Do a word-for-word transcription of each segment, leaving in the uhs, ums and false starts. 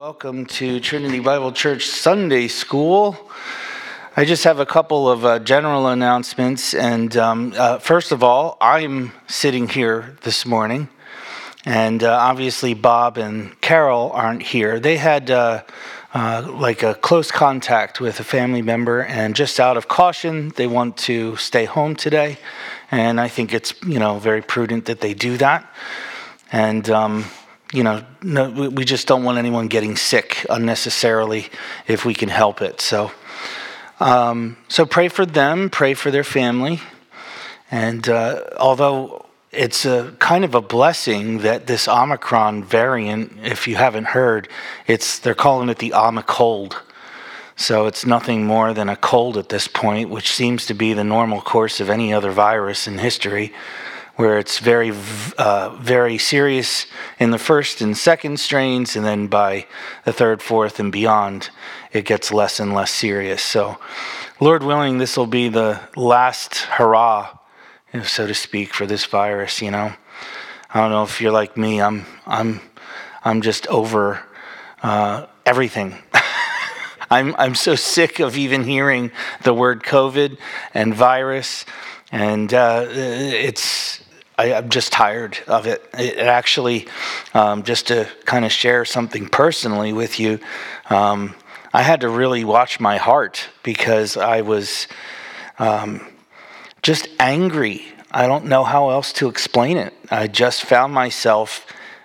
Welcome to Trinity Bible Church Sunday School. I just have a couple of uh, general announcements. And um, uh, first of all, I'm sitting here this morning. And uh, obviously Bob and Carol aren't here. They had uh, uh, like a close contact with a family member. And just out of caution, they want to stay home today. And I think it's, you know, very prudent that they do that. And... Um, You know, no, we just don't want anyone getting sick unnecessarily if we can help it. So, um, so pray for them, pray for their family. And uh, although it's a kind of a blessing that this Omicron variant, if you haven't heard, it's they're calling it the Omicold. So it's nothing more than a cold at this point, which seems to be the normal course of any other virus in history, where it's very, uh, very serious in the first and second strains, and then by the third, fourth, and beyond, it gets less and less serious. So, Lord willing, this will be the last hurrah, so to speak, for this virus. You know, I don't know if you're like me. I'm, I'm, I'm just over uh, everything. I'm, I'm so sick of even hearing the word COVID and virus, and uh, it's. I, I'm just tired of it. It actually, um, just to kind of share something personally with you, um, I had to really watch my heart because I was um, just angry. I don't know how else to explain it. I just found myself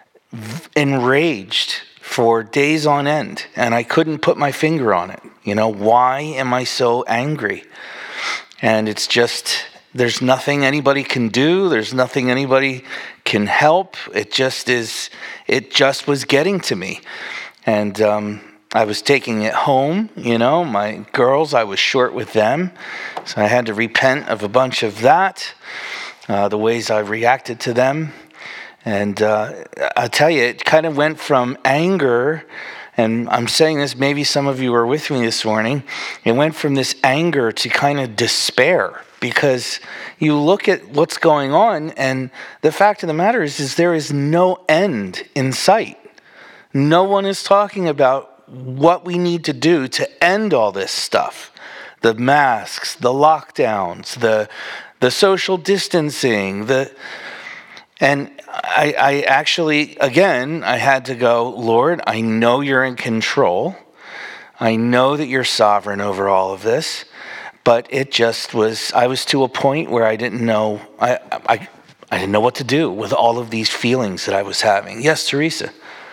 enraged for days on end, and I couldn't put my finger on it. You know, why am I so angry? And it's just... There's nothing anybody can do. There's nothing anybody can help. It just is, it just was getting to me. And um, I was taking it home, you know, my girls, I was short with them. So I had to repent of a bunch of that, uh, the ways I reacted to them. And uh, I tell you, it kind of went from anger, and I'm saying this, maybe some of you were with me this morning. It went from this anger to kind of despair. Because you look at what's going on, and the fact of the matter is, is there is no end in sight. No one is talking about what we need to do to end all this stuff. The masks, the lockdowns, the the social distancing, the and I, I actually, again, I had to go, Lord, I know you're in control. I know that you're sovereign over all of this. But it just was, I was to a point where I didn't know, I, I I didn't know what to do with all of these feelings that I was having. Yes, Teresa.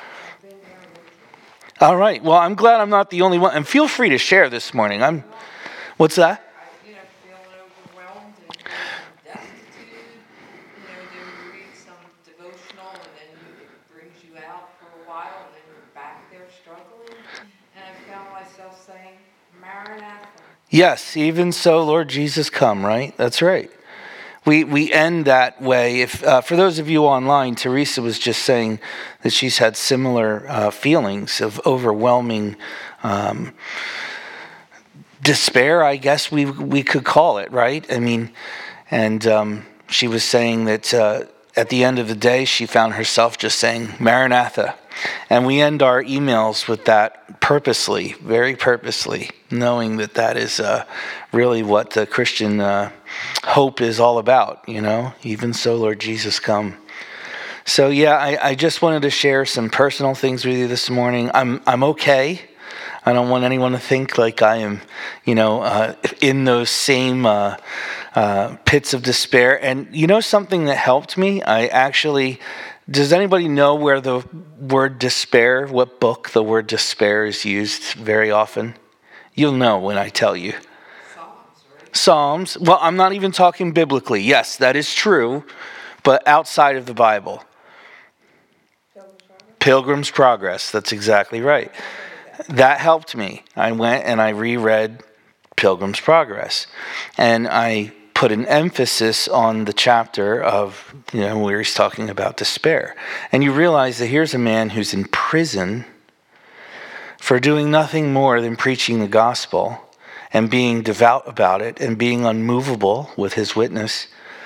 All right. Well, I'm glad I'm not the only one. And feel free to share this morning. I'm, what's that? You know, feeling overwhelmed and destitute. You know, then you read some devotional and then it brings you out for a while and then you're back there struggling. And I found myself saying, Maranatha. Yes, even so, Lord Jesus, come, right? That's right. We we end that way. If uh, for those of you online, Teresa was just saying that she's had similar uh, feelings of overwhelming um, despair, I guess we we could call it, right? I mean, and um, she was saying that uh, at the end of the day, she found herself just saying, Maranatha. And we end our emails with that purposely, very purposely, knowing that that is uh, really what the Christian uh, hope is all about, you know, even so, Lord Jesus, come. So, yeah, I, I just wanted to share some personal things with you this morning. I'm I'm okay. I don't want anyone to think like I am, you know, uh, in those same uh, uh, pits of despair. And you know something that helped me? I actually... Does anybody know where the word despair, what book the word despair is used very often? You'll know when I tell you. Psalms, right? Psalms. Well, I'm not even talking biblically. Yes, that is true, but outside of the Bible. Pilgrim's Progress. Pilgrim's Progress. That's exactly right. That helped me. I went and I reread Pilgrim's Progress. And I put an emphasis on the chapter of, you know, where he's talking about despair. And you realize that here's a man who's in prison for doing nothing more than preaching the gospel and being devout about it and being unmovable with his witness.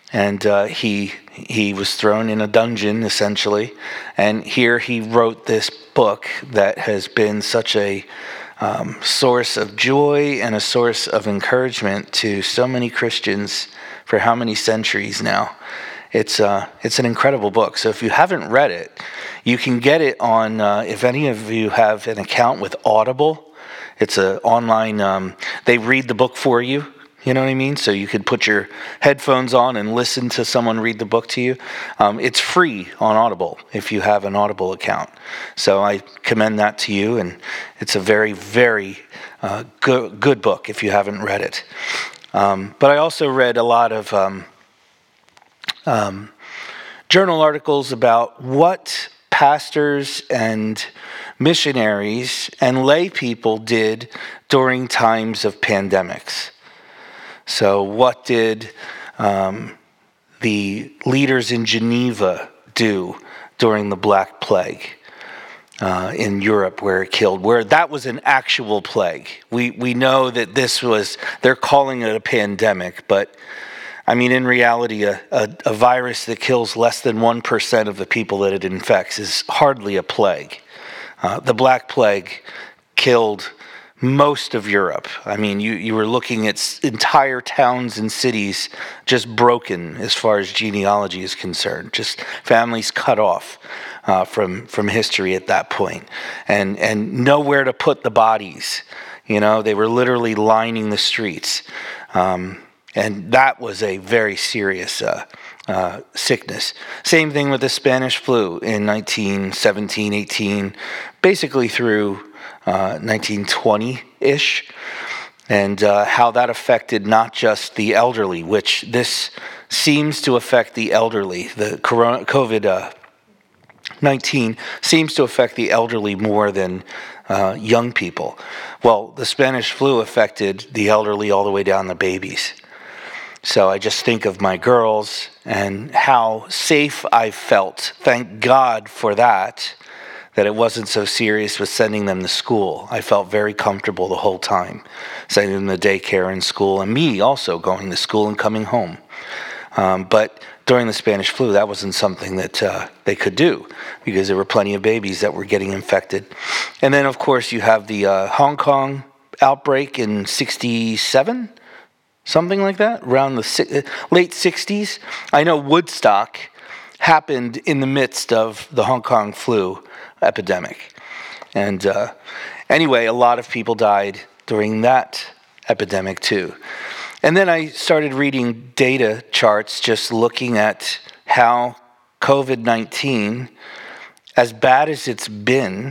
And uh, he he was thrown in a dungeon, essentially. And here he wrote this book that has been such a um, source of joy and a source of encouragement to so many Christians for how many centuries now. It's uh, it's an incredible book. So if you haven't read it, you can get it on, uh, if any of you have an account with Audible, it's an online, um, they read the book for you. You know what I mean? So you could put your headphones on and listen to someone read the book to you. Um, it's free on Audible if you have an Audible account. So I commend that to you, and it's a very, very uh, good, good book if you haven't read it. Um, but I also read a lot of um, um, journal articles about what pastors and missionaries and lay people did during times of pandemics. So what did um, the leaders in Geneva do during the Black Plague uh, in Europe, where it killed, where that was an actual plague? We we know that this was, they're calling it a pandemic, but I mean, in reality, a, a, a virus that kills less than one percent of the people that it infects is hardly a plague. Uh, the Black Plague killed most of Europe. I mean, you, you were looking at entire towns and cities just broken as far as genealogy is concerned, just families cut off uh, from from history at that point, and and nowhere to put the bodies. You know, they were literally lining the streets, um, and that was a very serious uh, uh, sickness. Same thing with the Spanish flu in nineteen seventeen, eighteen, basically through Uh, nineteen twenty-ish, and uh, how that affected not just the elderly, which this seems to affect the elderly. The corona, COVID nineteen seems to affect the elderly more than uh, young people. Well, the Spanish flu affected the elderly all the way down to babies. So I just think of my girls and how safe I felt. Thank God for that. That it wasn't so serious with sending them to school. I felt very comfortable the whole time, sending them to daycare and school, and me also going to school and coming home. Um, but during the Spanish flu, that wasn't something that uh, they could do, because there were plenty of babies that were getting infected. And then, of course, you have the uh, Hong Kong outbreak in sixty-seven, something like that, around the si- late sixties. I know Woodstock happened in the midst of the Hong Kong flu epidemic. And uh, anyway, a lot of people died during that epidemic too. And then I started reading data charts, just looking at how COVID nineteen, as bad as it's been,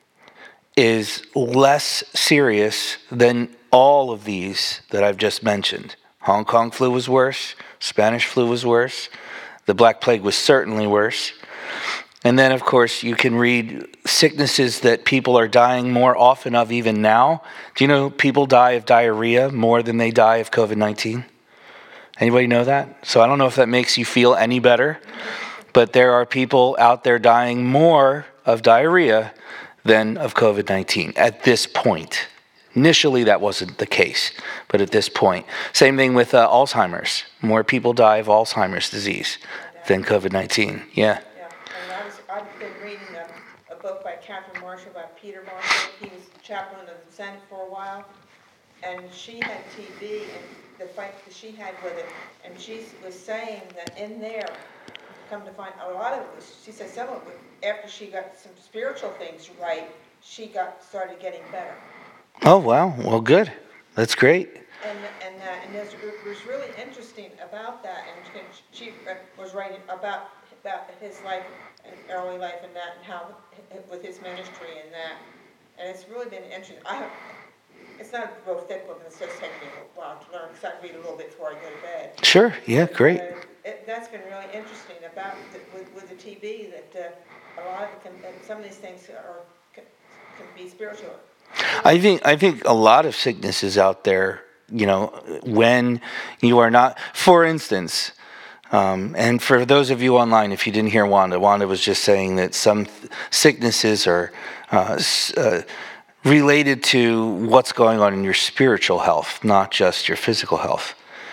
is less serious than all of these that I've just mentioned. Hong Kong flu was worse, Spanish flu was worse, the Black Plague was certainly worse. And then, of course, you can read sicknesses that people are dying more often of even now. Do you know people die of diarrhea more than they die of COVID nineteen? Anybody know that? So I don't know if that makes you feel any better, but there are people out there dying more of diarrhea than of COVID nineteen at this point. Initially, that wasn't the case, but at this point. Same thing with uh, Alzheimer's. More people die of Alzheimer's disease than COVID nineteen. Yeah. I've been reading a, a book by Catherine Marshall about Peter Marshall. He was chaplain of the Senate for a while, and she had T B and the fight that she had with it, and she was saying that in there, come to find a lot of it was, she said some of it, after she got some spiritual things right, she got started getting better. Oh, wow. Well, good. That's great. And and uh, and there's, it was really interesting about that, and she was writing about about his life and early life and that, and how with his ministry and that, and it's really been interesting. I have, it's not a real thick book, and it's just taking me a while to learn, because I read a little bit before I go to bed. Sure. Yeah. Great. Uh, it, that's been really interesting about the, with with the T B, that uh, a lot of it can, and some of these things are can, can be spiritual. I think I think a lot of sicknesses out there, you know, when you are not, for instance, um, and for those of you online, if you didn't hear Wanda, Wanda was just saying that some th- sicknesses are uh, uh, related to what's going on in your spiritual health, not just your physical health.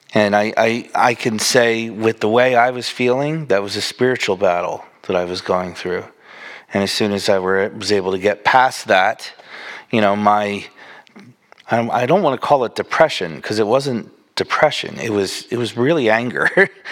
And I, I, I can say with the way I was feeling, that was a spiritual battle that I was going through. And as soon as I were, was able to get past that, you know, my, I, I don't want to call it depression, because it wasn't depression. It was, it was really anger.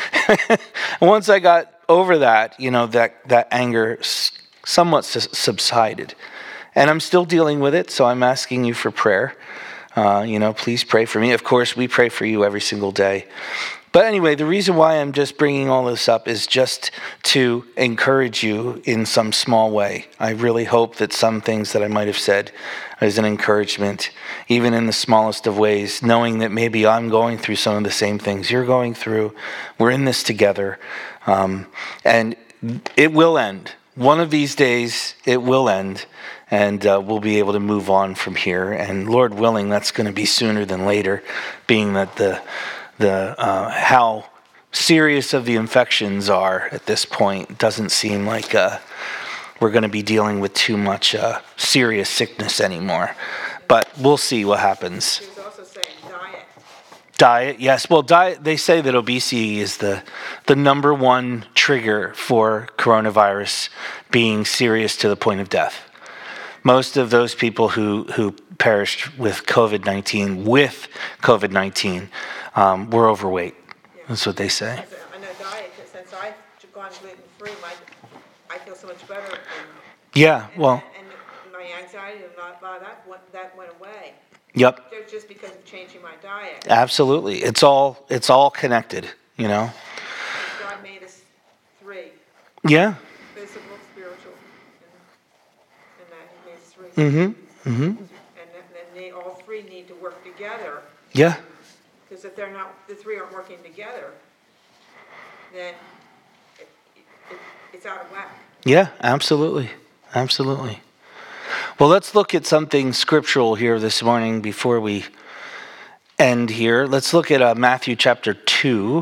Once I got over that, you know, that, that anger somewhat subsided. And I'm still dealing with it, so I'm asking you for prayer. Uh, you know, please pray for me. Of course, we pray for you every single day. But anyway, the reason why I'm just bringing all this up is just to encourage you in some small way. I really hope that some things that I might have said is an encouragement, even in the smallest of ways, knowing that maybe I'm going through some of the same things you're going through. We're in this together, um, and it will end. One of these days, it will end. And uh, we'll be able to move on from here. And Lord willing, that's going to be sooner than later, being that the the uh, how serious of the infections are at this point. It doesn't seem like uh, we're going to be dealing with too much uh, serious sickness anymore. But we'll see what happens. He was also saying diet. Diet, yes. Well, diet. They say that obesity is the the number one trigger for coronavirus being serious to the point of death. Most of those people who, who perished with covid nineteen, with covid nineteen, um, were overweight. Yeah. That's what they say. I know diet, because since I've gone gluten-free, my, I feel so much better. And, Yeah, and, well. And my anxiety and a lot of that went, that went away. Yep. Just- Just because of changing my diet. Absolutely. It's all it's all connected, you know. God made us three, Yeah. physical, spiritual, and, and that he made us three. Mm-hmm. Mm-hmm. And then, then they, all three need to work together, Yeah. because if they're not, the three aren't working together, then it, it, it's out of whack. Yeah, absolutely. Absolutely. Well, let's look at something scriptural here this morning before we end here. Let's look at uh, Matthew chapter two,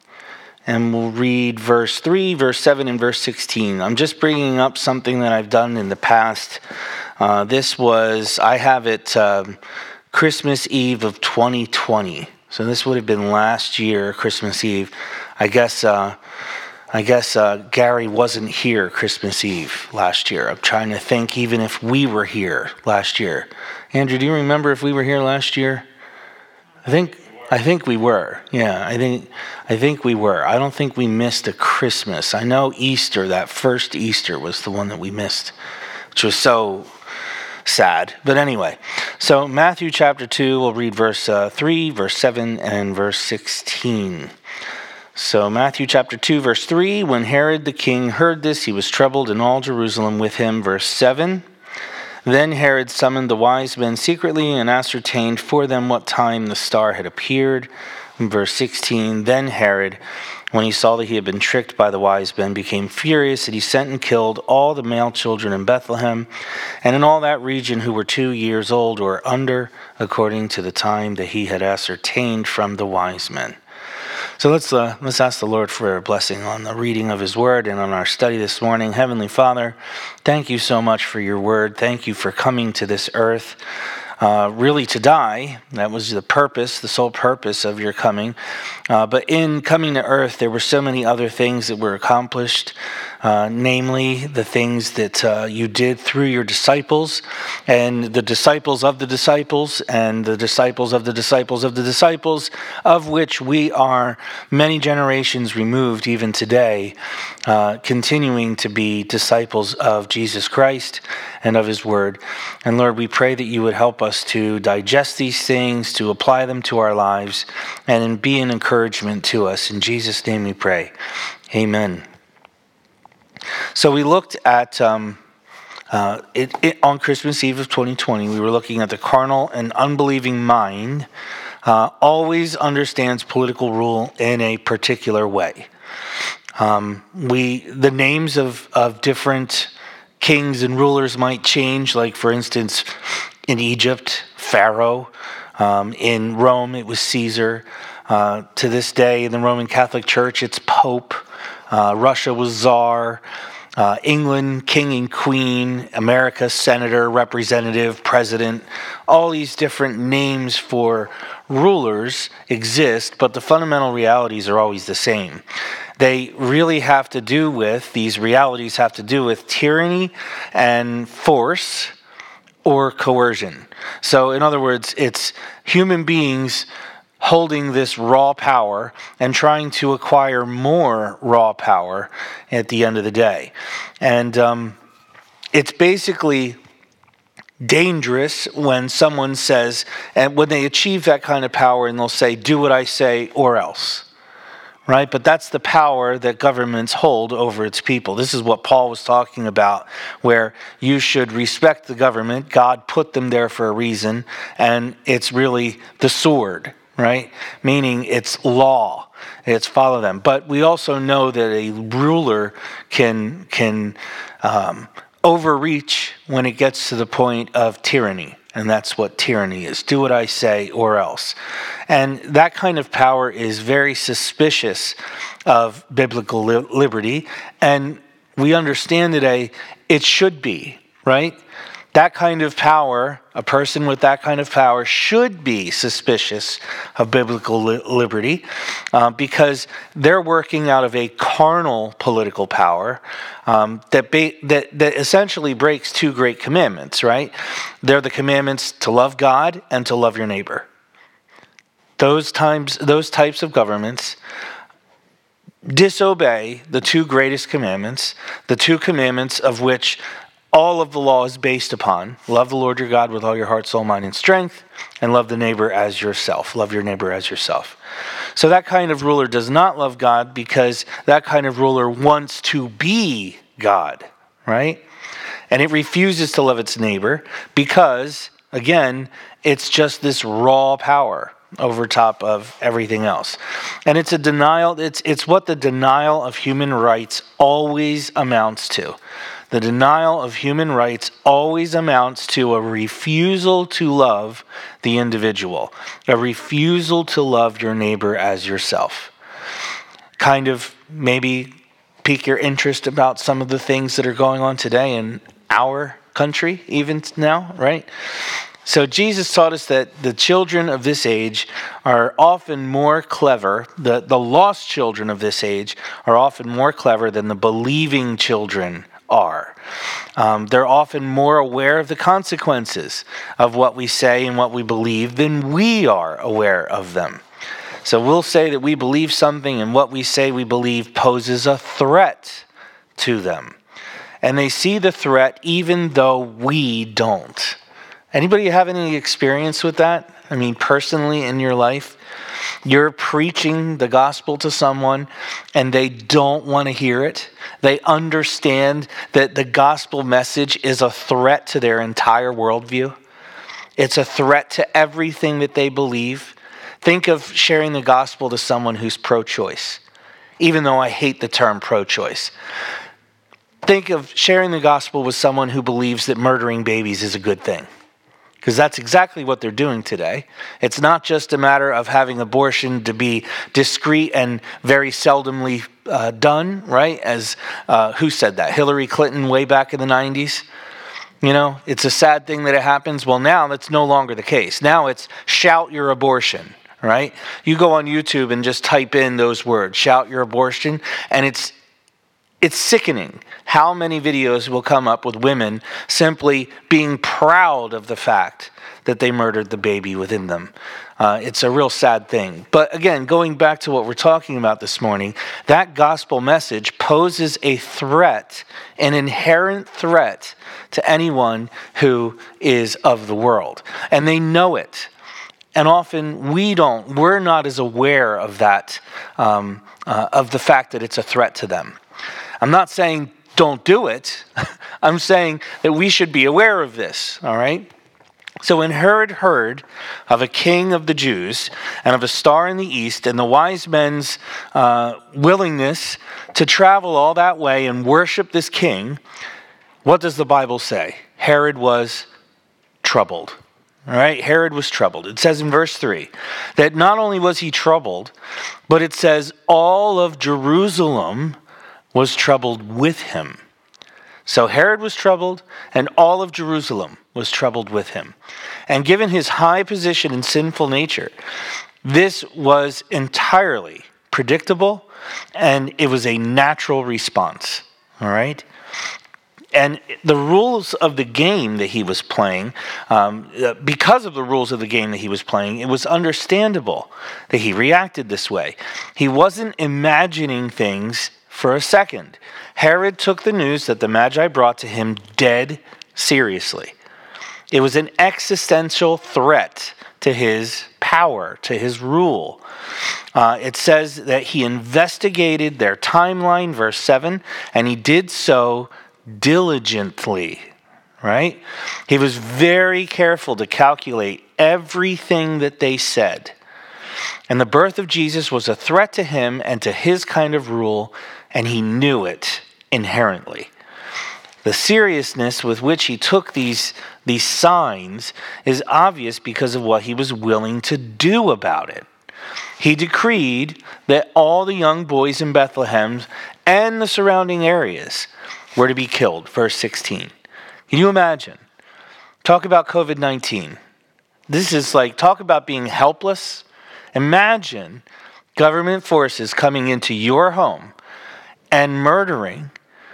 and we'll read verse three, verse seven, and verse sixteen. I'm just bringing up something that I've done in the past. Uh, this was, I have it um, Christmas Eve of twenty twenty. So this would have been last year, Christmas Eve. I guess... Uh, I guess uh, Gary wasn't here Christmas Eve last year. I'm trying to think even if we were here last year. Andrew, do you remember if we were here last year? I think I think we were. Yeah, I think I think we were. I don't think we missed a Christmas. I know Easter, that first Easter was the one that we missed, which was so sad. But anyway, so Matthew chapter two, we'll read verse uh, three, verse seven, and verse sixteen. So Matthew chapter two, verse three, when Herod the king heard this, he was troubled, and all Jerusalem with him. Verse seven, then Herod summoned the wise men secretly and ascertained for them what time the star had appeared. Verse sixteen, then Herod, when he saw that he had been tricked by the wise men, became furious, and he sent and killed all the male children in Bethlehem and in all that region who were two years old or under, according to the time that he had ascertained from the wise men. So let's uh, let's ask the Lord for a blessing on the reading of his word and on our study this morning. Heavenly Father, thank you so much for your word. Thank you for coming to this earth, uh, really to die. That was the purpose, the sole purpose of your coming. Uh, but in coming to earth, there were so many other things that were accomplished, uh, namely the things that uh, you did through your disciples and the disciples of the disciples and the disciples of the disciples of the disciples, of which we are many generations removed even today, uh, continuing to be disciples of Jesus Christ and of his word. And Lord, we pray that you would help us to digest these things, to apply them to our lives, and be an encouragement to us. In Jesus' name we pray. Amen. So we looked at, um, uh, it, it, on Christmas Eve of twenty twenty, we were looking at the carnal and unbelieving mind uh, always understands political rule in a particular way. Um, we the names of, of different kings and rulers might change, like for instance, in Egypt, Pharaoh. Um, in Rome, it was Caesar. Uh, to this day, in the Roman Catholic Church, it's Pope. Uh, Russia was Tsar. uh, England, king and queen, America, senator, representative, president, all these different names for rulers exist, but the fundamental realities are always the same. They really have to do with, these realities have to do with tyranny and force or coercion. So in other words, it's human beings holding this raw power and trying to acquire more raw power at the end of the day. And um, it's basically dangerous when someone says, and when they achieve that kind of power and they'll say, do what I say or else. Right? But that's the power that governments hold over its people. This is what Paul was talking about, where you should respect the government. God put them there for a reason, and it's really the sword, right? Meaning it's law. It's follow them. But we also know that a ruler can, can um, overreach when it gets to the point of tyranny. And that's what tyranny is. Do what I say or else. And that kind of power is very suspicious of biblical li- liberty. And we understand today it should be, right? That kind of power, a person with that kind of power should be suspicious of biblical li- liberty uh, because they're working out of a carnal political power um, that, ba- that that essentially breaks two great commandments, right? They're the commandments to love God and to love your neighbor. Those times, those types of governments disobey the two greatest commandments, the two commandments of which all of the law is based upon. Love the Lord your God with all your heart, soul, mind, and strength, and love the neighbor as yourself. Love your neighbor as yourself. So that kind of ruler does not love God because that kind of ruler wants to be God, right? And it refuses to love its neighbor because, again, it's just this raw power over top of everything else. And it's a denial, it's it's what the denial of human rights always amounts to. The denial of human rights always amounts to a refusal to love the individual, a refusal to love your neighbor as yourself. Kind of maybe pique your interest about some of the things that are going on today in our country, even now, right? So Jesus taught us that the children of this age are often more clever, the, the lost children of this age are often more clever than the believing children are. Um, they're often more aware of the consequences of what we say and what we believe than we are aware of them. So we'll say that we believe something and what we say we believe poses a threat to them. And they see the threat even though we don't. Anybody have any experience with that? I mean, personally in your life? You're preaching the gospel to someone and they don't want to hear it. They understand that the gospel message is a threat to their entire worldview. It's a threat to everything that they believe. Think of sharing the gospel to someone who's pro-choice, even though I hate the term pro-choice. Think of sharing the gospel with someone who believes that murdering babies is a good thing. Because that's exactly what they're doing today. It's not just a matter of having abortion to be discreet and very seldomly uh, done, right? As uh, who said that? Hillary Clinton way back in the nineties? You know, it's a sad thing that it happens. Well, now that's no longer the case. Now it's shout your abortion, right? You go on YouTube and just type in those words, shout your abortion, and it's It's sickening how many videos will come up with women simply being proud of the fact that they murdered the baby within them. Uh, it's a real sad thing. But again, going back to what we're talking about this morning, that gospel message poses a threat, an inherent threat to anyone who is of the world. And they know it. And often we don't, we're not as aware of that, um, uh, of the fact that it's a threat to them. I'm not saying don't do it. I'm saying that we should be aware of this, all right? So when Herod heard of a king of the Jews and of a star in the east and the wise men's uh, willingness to travel all that way and worship this king, what does the Bible say? Herod was troubled. All right, Herod was troubled. It says in verse three that not only was he troubled, but it says all of Jerusalem was troubled with him. So Herod was troubled, and all of Jerusalem was troubled with him. And given his high position and sinful nature, this was entirely predictable, and it was a natural response. All right? And the rules of the game that he was playing, um, because of the rules of the game that he was playing, it was understandable that he reacted this way. He wasn't imagining things for a second. Herod took the news that the Magi brought to him dead seriously. It was an existential threat to his power, to his rule. Uh, it says that he investigated their timeline, verse seven, and he did so diligently, right? He was very careful to calculate everything that they said. And the birth of Jesus was a threat to him and to his kind of rule, and he knew it inherently. The seriousness with which he took these, these signs is obvious because of what he was willing to do about it. He decreed that all the young boys in Bethlehem and the surrounding areas were to be killed. Verse sixteen. Can you imagine? Talk about covid nineteen. This is like, talk about being helpless. Imagine government forces coming into your home and murdering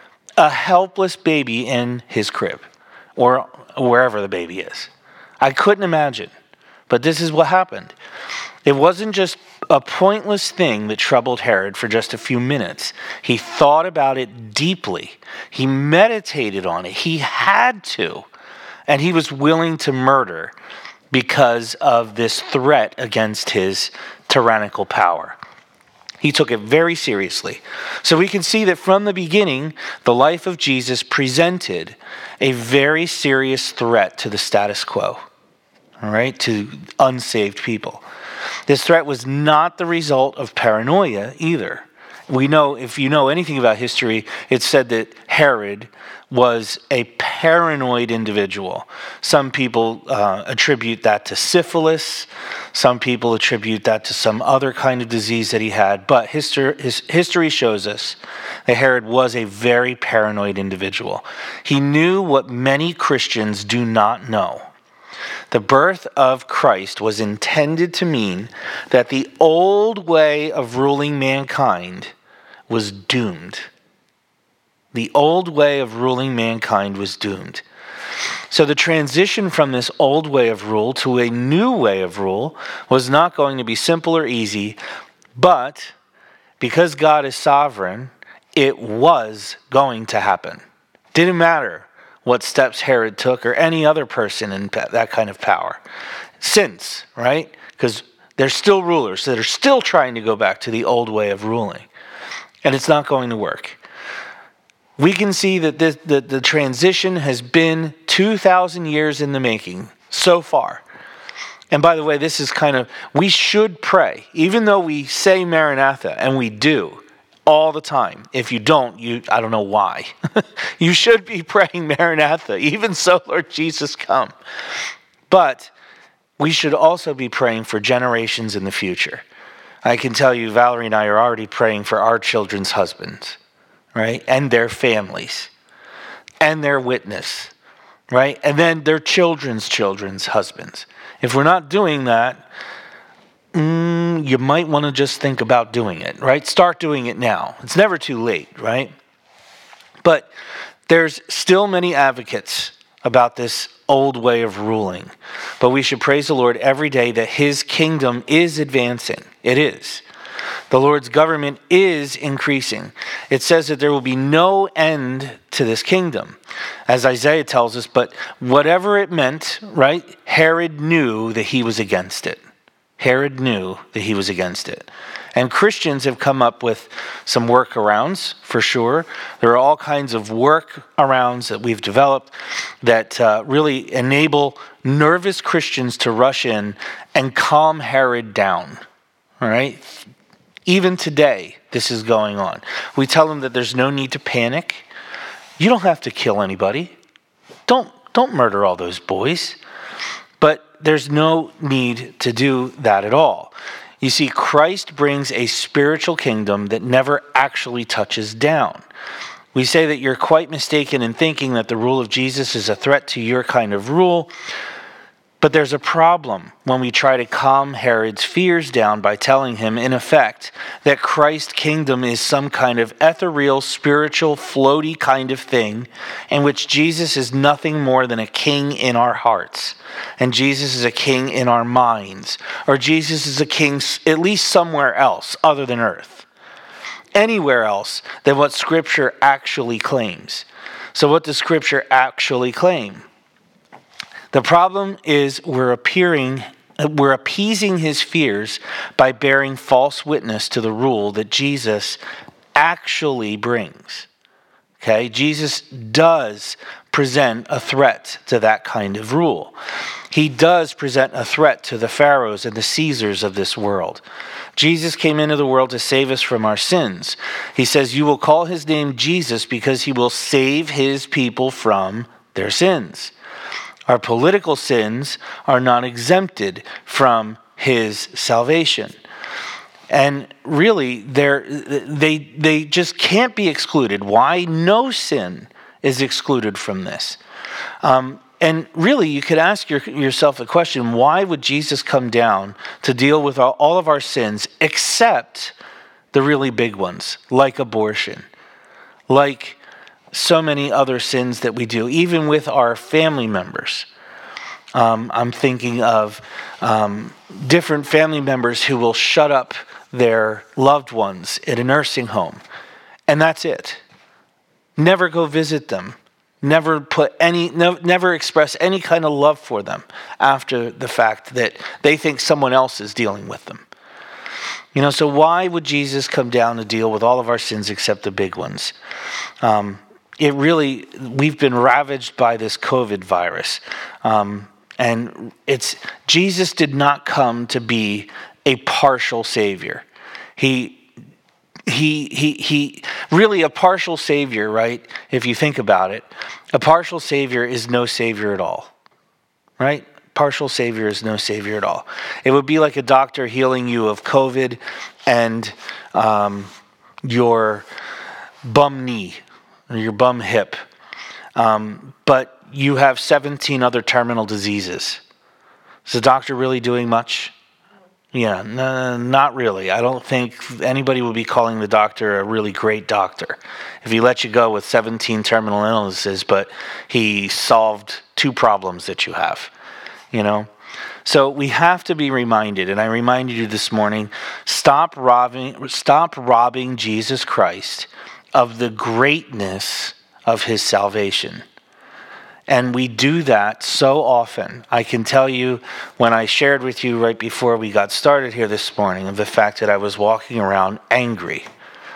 a helpless baby in his crib or wherever the baby is. I couldn't imagine, but this is what happened. It wasn't just a pointless thing that troubled Herod for just a few minutes. He thought about it deeply. He meditated on it. He had to. And he was willing to murder because of this threat against his tyrannical power. He took it very seriously. So we can see that from the beginning, the life of Jesus presented a very serious threat to the status quo, all right, to unsaved people. This threat was not the result of paranoia either. We know, if you know anything about history, it's said that Herod was a paranoid individual. Some people uh, attribute that to syphilis. Some people attribute that to some other kind of disease that he had. But history, his, history shows us that Herod was a very paranoid individual. He knew what many Christians do not know. The birth of Christ was intended to mean that the old way of ruling mankind was doomed. The old way of ruling mankind was doomed. So the transition from this old way of rule to a new way of rule was not going to be simple or easy, but because God is sovereign, it was going to happen. Didn't matter what steps Herod took or any other person in that kind of power. Since, right? Because there's still rulers that are still trying to go back to the old way of ruling. And it's not going to work. We can see that this, the, the transition has been two thousand years in the making so far. And by the way, this is kind of, we should pray, even though we say Maranatha, and we do all the time. If you don't, you I don't know why. You should be praying Maranatha, even so, Lord Jesus, come. But we should also be praying for generations in the future. I can tell you, Valerie and I are already praying for our children's husbands, right? And their families, and their witness, right? And then their children's children's husbands. If we're not doing that, mm, you might want to just think about doing it, right? Start doing it now. It's never too late, right? But there's still many advocates about this old way of ruling. But we should praise the Lord every day that his kingdom is advancing. It is. The Lord's government is increasing. It says that there will be no end to this kingdom, as Isaiah tells us, but whatever it meant, right, Herod knew that he was against it. Herod knew that he was against it. And Christians have come up with some workarounds, for sure. There are all kinds of workarounds that we've developed that uh, really enable nervous Christians to rush in and calm Herod down. All right? Even today, this is going on. We tell them that there's no need to panic. You don't have to kill anybody. Don't, don't murder all those boys. But there's no need to do that at all. You see, Christ brings a spiritual kingdom that never actually touches down. We say that you're quite mistaken in thinking that the rule of Jesus is a threat to your kind of rule. But there's a problem when we try to calm Herod's fears down by telling him, in effect, that Christ's kingdom is some kind of ethereal, spiritual, floaty kind of thing in which Jesus is nothing more than a king in our hearts. And Jesus is a king in our minds. Or Jesus is a king at least somewhere else other than earth. Anywhere else than what Scripture actually claims. So what does Scripture actually claim? The problem is we're appearing, we're appeasing his fears by bearing false witness to the rule that Jesus actually brings. Okay, Jesus does present a threat to that kind of rule. He does present a threat to the pharaohs and the Caesars of this world. Jesus came into the world to save us from our sins. He says, "You will call his name Jesus because he will save his people from their sins." Our political sins are not exempted from his salvation. And really, they're, they they just can't be excluded. Why? No sin is excluded from this. Um, and really, you could ask your, yourself the question, why would Jesus come down to deal with all, all of our sins except the really big ones, like abortion, like so many other sins that we do, even with our family members. Um, I'm thinking of um, different family members who will shut up their loved ones at a nursing home, and that's it. Never go visit them. Never put any, no, never express any kind of love for them after the fact that they think someone else is dealing with them. You know, so why would Jesus come down to deal with all of our sins except the big ones? Um, It really, we've been ravaged by this COVID virus. Um, and it's, Jesus did not come to be a partial savior. He, he, he, he, really a partial savior, right? If you think about it, a partial savior is no savior at all, right? Partial savior is no savior at all. It would be like a doctor healing you of COVID and um, your bum knee, or your bum hip, um, but you have seventeen other terminal diseases. Is the doctor really doing much? Yeah, no, not really. I don't think anybody would be calling the doctor a really great doctor if he let you go with seventeen terminal illnesses, but he solved two problems that you have, you know? So we have to be reminded, and I reminded you this morning, stop robbing, stop robbing Jesus Christ of the greatness of his salvation. And we do that so often. I can tell you when I shared with you right before we got started here this morning of the fact that I was walking around angry.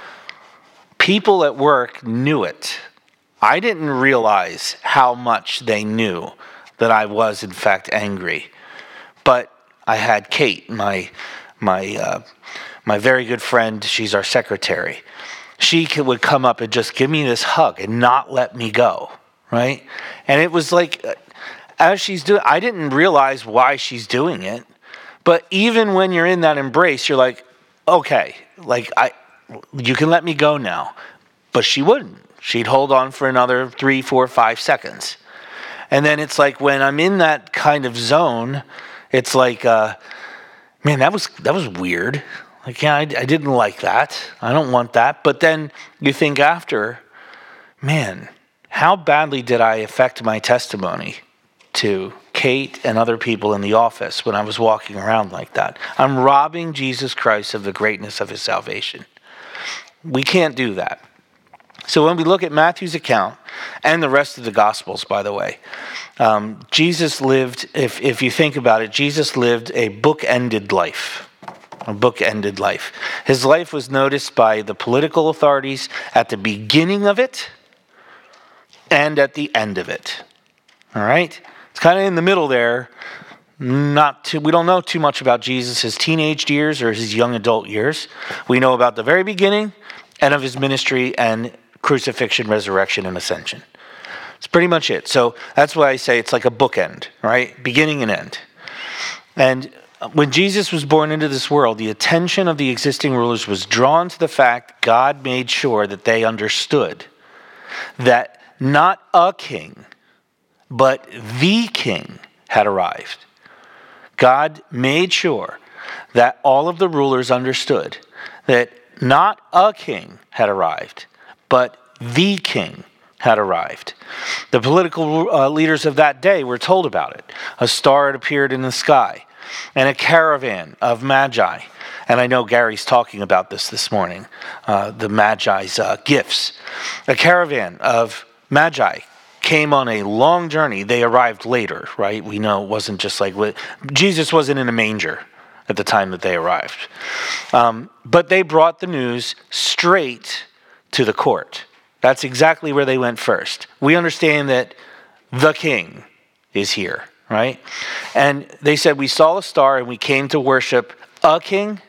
People at work knew it. I didn't realize how much they knew that I was in fact angry. But I had Kate, my my uh, my very good friend. She's our secretary. She could, would come up and just give me this hug and not let me go, right? And it was like, as she's doing, I didn't realize why she's doing it. But even when you're in that embrace, you're like, okay, like I, you can let me go now. But she wouldn't. She'd hold on for another three, four, five seconds. And then it's like when I'm in that kind of zone, it's like, uh, man, that was that was weird. Like, yeah, I, I didn't like that. I don't want that. But then you think after, man, how badly did I affect my testimony to Kate and other people in the office when I was walking around like that? I'm robbing Jesus Christ of the greatness of his salvation. We can't do that. So when we look at Matthew's account and the rest of the Gospels, by the way, um, Jesus lived, if, if you think about it, Jesus lived a book-ended life. A book-ended life. His life was noticed by the political authorities at the beginning of it and at the end of it. All right? It's kind of in the middle there. Not too, we don't know too much about Jesus, his teenage years or his young adult years. We know about the very beginning and of his ministry and crucifixion, resurrection, and ascension. It's pretty much it. So that's why I say it's like a bookend, right? Beginning and end. And when Jesus was born into this world, the attention of the existing rulers was drawn to the fact God made sure that they understood that not a king, but the king had arrived. God made sure that all of the rulers understood that not a king had arrived, but the king had arrived. The political uh, leaders of that day were told about it. A star had appeared in the sky, and a caravan of magi. And I know Gary's talking about this this morning, uh, the magi's uh, gifts. A caravan of magi came on a long journey. They arrived later, right? We know it wasn't just like, Jesus wasn't in a manger at the time that they arrived. Um, but they brought the news straight to the court. That's exactly where they went first. We understand that the king is here, right? And they said, we saw a star and we came to worship a king.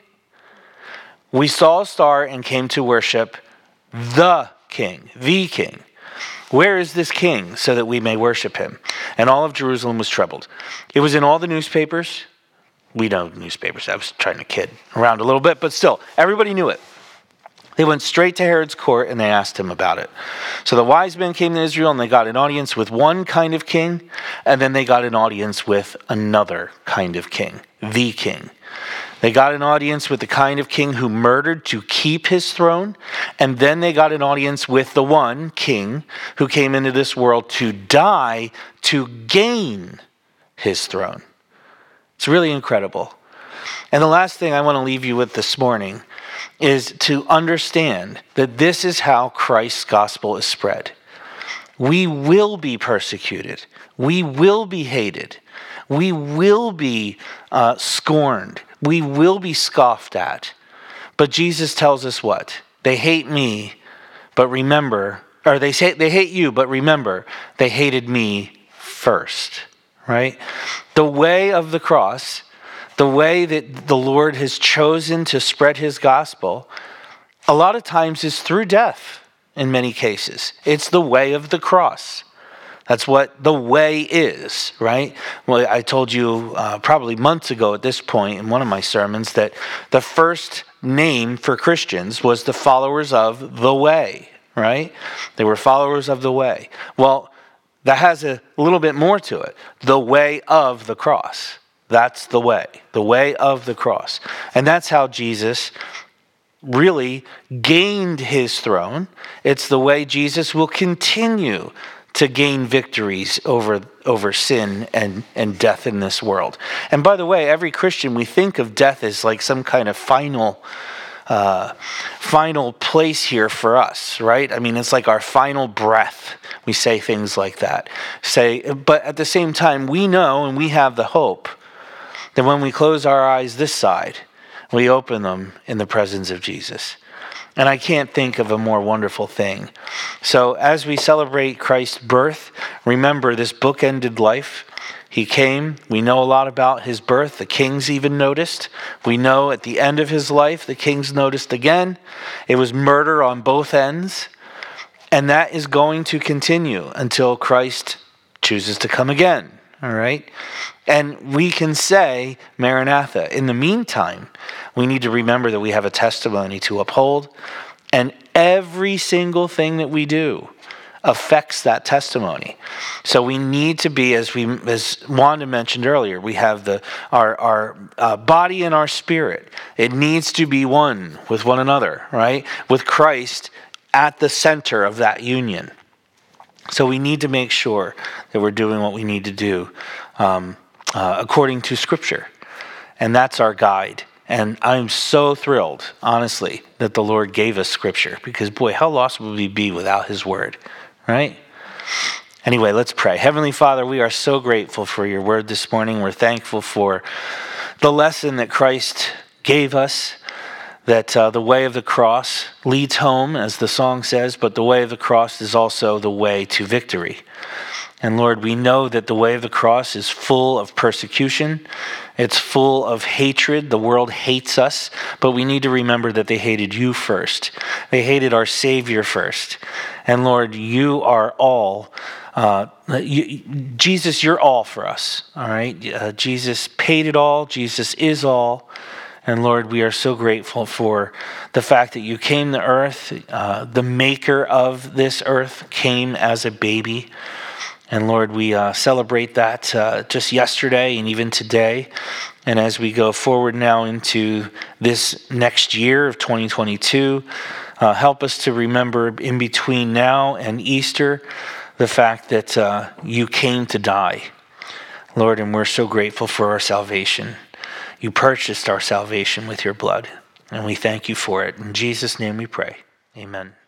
We saw a star and came to worship the king, the king. Where is this king so that we may worship him? And all of Jerusalem was troubled. It was in all the newspapers. We know newspapers. I was trying to kid around a little bit, but still, everybody knew it. They went straight to Herod's court and they asked him about it. So the wise men came to Israel and they got an audience with one kind of king, and then they got an audience with another kind of king, the king. They got an audience with the kind of king who murdered to keep his throne, and then they got an audience with the one king who came into this world to die to gain his throne. It's really incredible. And the last thing I want to leave you with this morning is to understand that this is how Christ's gospel is spread. We will be persecuted. We will be hated. We will be uh, scorned. We will be scoffed at. But Jesus tells us what? They hate me, but remember, or they say they hate you, but remember, they hated me first, right? The way of the cross, the way that the Lord has chosen to spread his gospel, a lot of times is through death in many cases. It's the way of the cross. That's what the way is, right? Well, I told you uh, probably months ago at this point in one of my sermons that the first name for Christians was the followers of the way, right? They were followers of the way. Well, that has a little bit more to it. The way of the cross. That's the way. The way of the cross. And that's how Jesus really gained his throne. It's the way Jesus will continue to gain victories over, over sin and, and death in this world. And by the way, every Christian, we think of death as like some kind of final uh, final place here for us, right? I mean, it's like our final breath. We say things like that. Say, but at the same time, we know and we have the hope that when we close our eyes this side, we open them in the presence of Jesus. And I can't think of a more wonderful thing. So as we celebrate Christ's birth, remember this book-ended life. He came. We know a lot about his birth. The kings even noticed. We know at the end of his life, the kings noticed again. It was murder on both ends. And that is going to continue until Christ chooses to come again. All right? And we can say, Maranatha. In the meantime, we need to remember that we have a testimony to uphold. And every single thing that we do affects that testimony. So we need to be, as we, as Wanda mentioned earlier, we have the our our uh, body and our spirit. It needs to be one with one another, right? With Christ at the center of that union. So we need to make sure that we're doing what we need to do um, uh, according to Scripture. And that's our guide. And I'm so thrilled, honestly, that the Lord gave us Scripture. Because, boy, how lost would we be without his word, right? Anyway, let's pray. Heavenly Father, we are so grateful for your word this morning. We're thankful for the lesson that Christ gave us, that uh, the way of the cross leads home, as the song says, but the way of the cross is also the way to victory. And Lord, we know that the way of the cross is full of persecution. It's full of hatred. The world hates us, but we need to remember that they hated you first. They hated our Savior first. And Lord, you are all, uh, you, Jesus, you're all for us, all right? Uh, Jesus paid it all. Jesus is all. And Lord, we are so grateful for the fact that you came to earth. Uh, the maker of this earth came as a baby. And Lord, we uh, celebrate that uh, just yesterday and even today. And as we go forward now into this next year of twenty twenty-two, uh, help us to remember in between now and Easter the fact that uh, you came to die. Lord, and we're so grateful for our salvation. You purchased our salvation with your blood, and we thank you for it. In Jesus' name we pray. Amen.